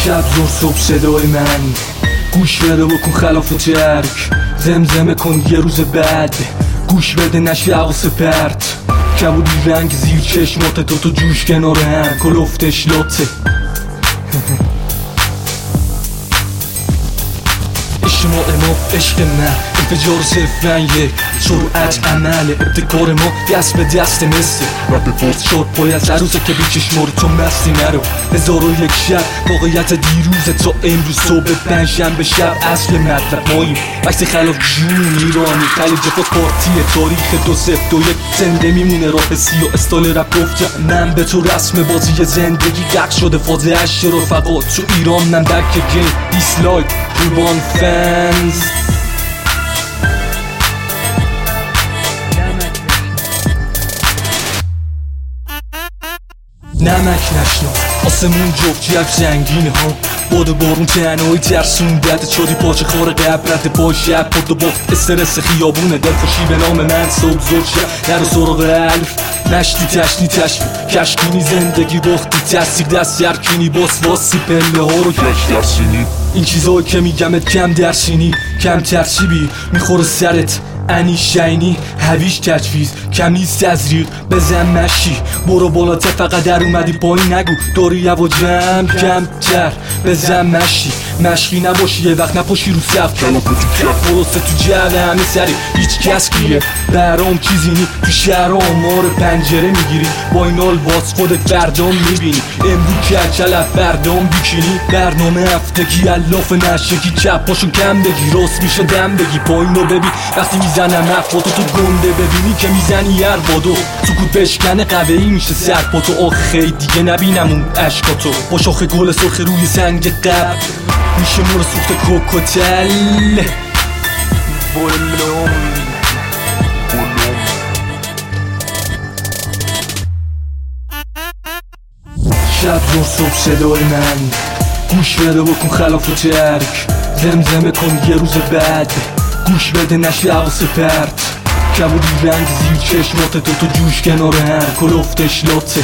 شب زور صبح صدای من گوش بده بکن خلاف ترک زمزمه کن یه روز بعد گوش بده نشی حواس پرت کبودی رنگ زیر چشمات تو جوش کنار هم کلفتش لاته اجتماع ما عشق من انفجار صفرن یک سرعت عمل ابتکار ما دست به دست مثل رپ فورس شد باید عروزه که بیچشمار تو مستی نرو 1001 شب واقعیت دیروزه تا امروز صبح پنجشنبه شب اصل مطلب ماییم عکس خلاف جون ایرانی خلیج فوت پارتی تاریخ 2021 زنده میمونه راه سی و استایل رپ گفتم من به تو رسم بازی زندگی دق شده فاز 8 رفقا تو ایران من دک گیم دیسلایک قربان فنز نمک نشنو آسمون جفت یک زنگینه ها باد بارون تنهایی ترسون درد چادی پاچه خار قبرت پا شب پرد و باخت استرس خیابونه دلخوشی به نام من صبح زور شب نرو سراغ الف نشتی تشنی تشوی کشکینی زندگی باختی تصدیق دست یرکینی باس واسی پله ها رو کش درسینی این چیزایی که میگمت کم درسینی کم ترسیبی میخوره سرت انی شینی هویش تجویز کم نیست از ریق بزن مشی برو بالاتر فقط در اومدی پایین نگو داری یو جمع کم تر بزن مشی مشقی نباشی یه وقت نپاشی رو صف کلا پروسه تو جعل همه سری هیچ کس کیه برام چیزی نی تو شهر آمار پنجره میگیری با این حال باز خودت بردام میبینی امرو کلکلت بردام بیکینی برنامه هفتگی الاف نشگی چپ پاشو کم بگی راست میشه دم بگی پایین رو ببین وقتی میزنم افواتو تو گنده ببینی که میزنی هر بادو سکوت بشکنه قوهی میشه سرپاتو آخی دیگه نبینم اون عشقاتو با شاخ گل سرخ روی سنگ قبل میشه مور سوخت کوکوتل شب زور صبح صدای من گوش بده بکن خلاف ترک زمزمه کن یه روز بعد گوش بده نشی حواس پرت کبودی رنگ زیر چشمات تو جوش کنار هم کلفتش لاته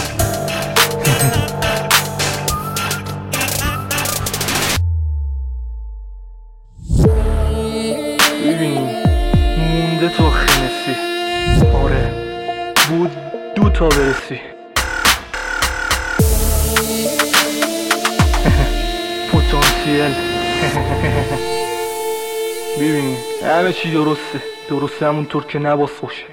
ببین مونده تو خنسی آره بود 2 تا برسی پتانسیل ببین همه چی درسته همونطور که نباس باشه